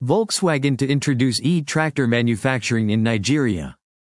Volkswagen to introduce e-tractor manufacturing in Nigeria.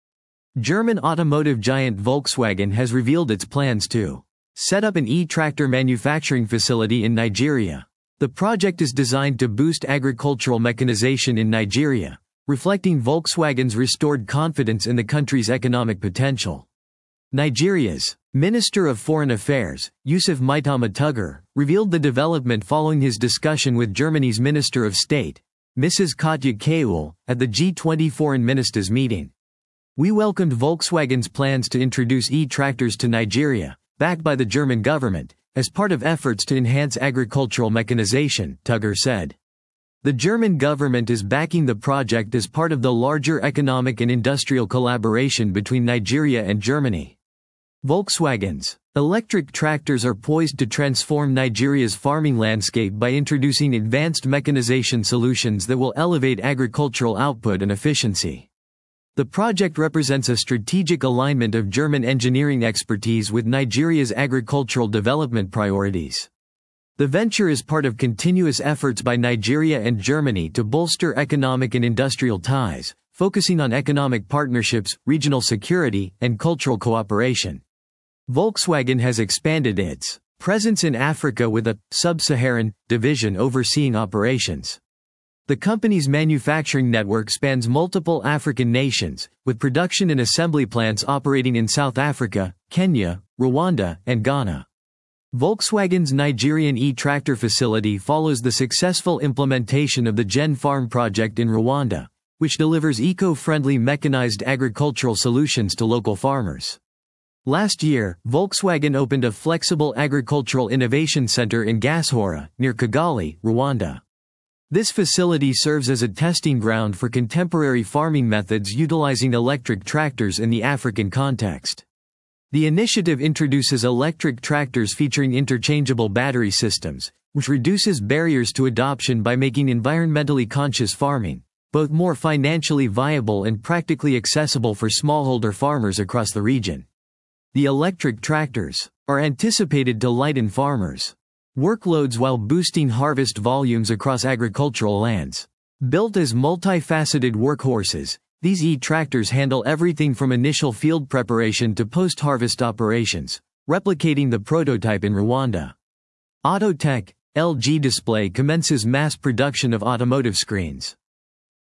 German automotive giant Volkswagen has revealed its plans to set up an e-tractor manufacturing facility in Nigeria. The project is designed to boost agricultural mechanization in Nigeria, reflecting Volkswagen's restored confidence in the country's economic potential. Nigeria's Minister of Foreign Affairs, Yusuf Maitama Tuggar, revealed the development following his discussion with Germany's Minister of State, Mrs. Katja Kaul, at the G20 Foreign Ministers meeting. We welcomed Volkswagen's plans to introduce e-tractors to Nigeria, backed by the German government, as part of efforts to enhance agricultural mechanization, Tuggar said. The German government is backing the project as part of the larger economic and industrial collaboration between Nigeria and Germany. Volkswagen's electric tractors are poised to transform Nigeria's farming landscape by introducing advanced mechanization solutions that will elevate agricultural output and efficiency. The project represents a strategic alignment of German engineering expertise with Nigeria's agricultural development priorities. The venture is part of continuous efforts by Nigeria and Germany to bolster economic and industrial ties, focusing on economic partnerships, regional security, and cultural cooperation. Volkswagen has expanded its presence in Africa with a sub-Saharan division overseeing operations. The company's manufacturing network spans multiple African nations, with production and assembly plants operating in South Africa, Kenya, Rwanda, and Ghana. Volkswagen's Nigerian e-tractor facility follows the successful implementation of the Gen Farm project in Rwanda, which delivers eco-friendly mechanized agricultural solutions to local farmers. Last year, Volkswagen opened a flexible agricultural innovation center in Gasora, near Kigali, Rwanda. This facility serves as a testing ground for contemporary farming methods utilizing electric tractors in the African context. The initiative introduces electric tractors featuring interchangeable battery systems, which reduces barriers to adoption by making environmentally conscious farming both more financially viable and practically accessible for smallholder farmers across the region. The electric tractors are anticipated to lighten farmers' workloads while boosting harvest volumes across agricultural lands. Built as multifaceted workhorses, these e-tractors handle everything from initial field preparation to post-harvest operations, replicating the prototype in Rwanda. Autotech, LG Display commences mass production of automotive screens.